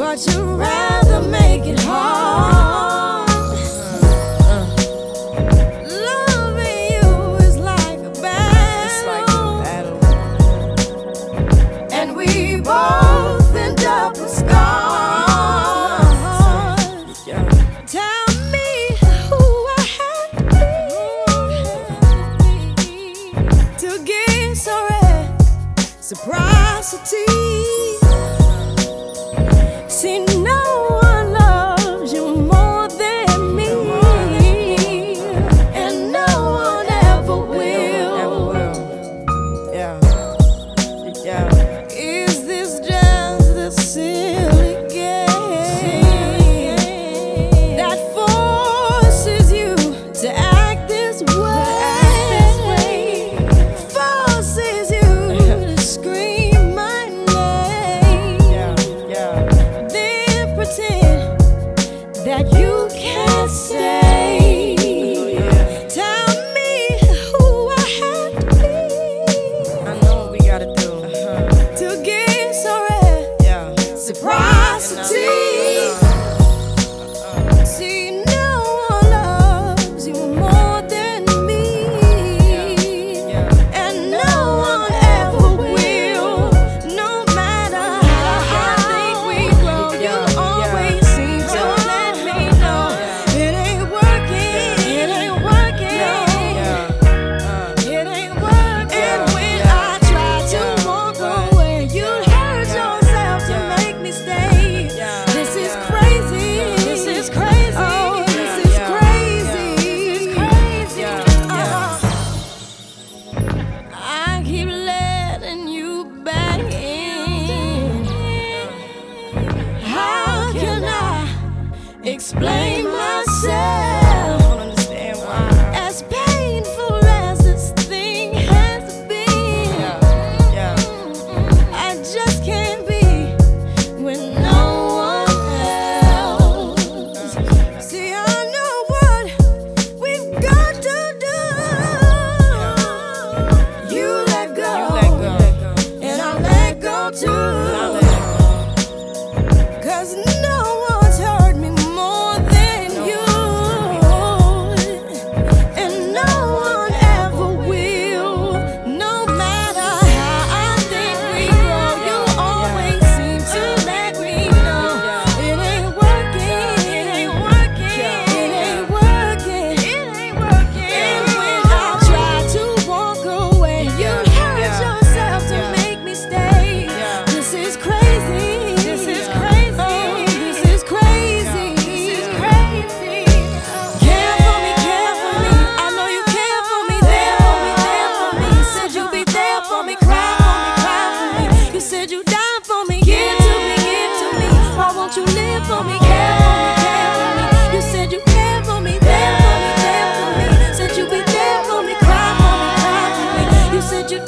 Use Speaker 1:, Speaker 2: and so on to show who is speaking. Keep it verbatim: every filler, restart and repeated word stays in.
Speaker 1: but you rather make it hard. Loving you is like a battle, and we both end up with scars. Tell me who I have to be to get so reciprocity. See, no one loves you more than me, and no one ever will. Yeah, yeah. Is this just a silly game that forces you to act this way? Forces you to scream my name. That you can't say. Tell me who I have to be. I know what we gotta do to get so reciprocity. See, no one loves you more than me, and no one ever will. No matter how I think we grow, you always seem to let me know it ain't working, it ain't working, it ain't working. When I try to walk away, you hurt yourself to make me stay. This is crazy, this is crazy, oh, this is crazy, this is crazy. Uh-huh. I keep letting you back in. How can I explain myself? As painful as this thing has been, I just can't be with no one else. See, I know what we've got to do. You let go, and I let go too. 'Cause no one's hurt me more than you, and no one ever will. No matter how I think we grow, you always seem to let me know it ain't working, it ain't working, it ain't working, it ain't working. And when I try to walk away, you hurt yourself to make me stay. This is crazy, this is crazy, oh, this is crazy, this is crazy. Care for me, care for me, I know you care for me, there for me, there for me. Said you'd be there for me, cry for me, cry for me. You said you'd die for me, give to me, give to me. Why won't you live for me, care for me, care for me. You said you care for me, there for me, there for me. Said you'd be there for me, cry for me, cry for me. You said you'd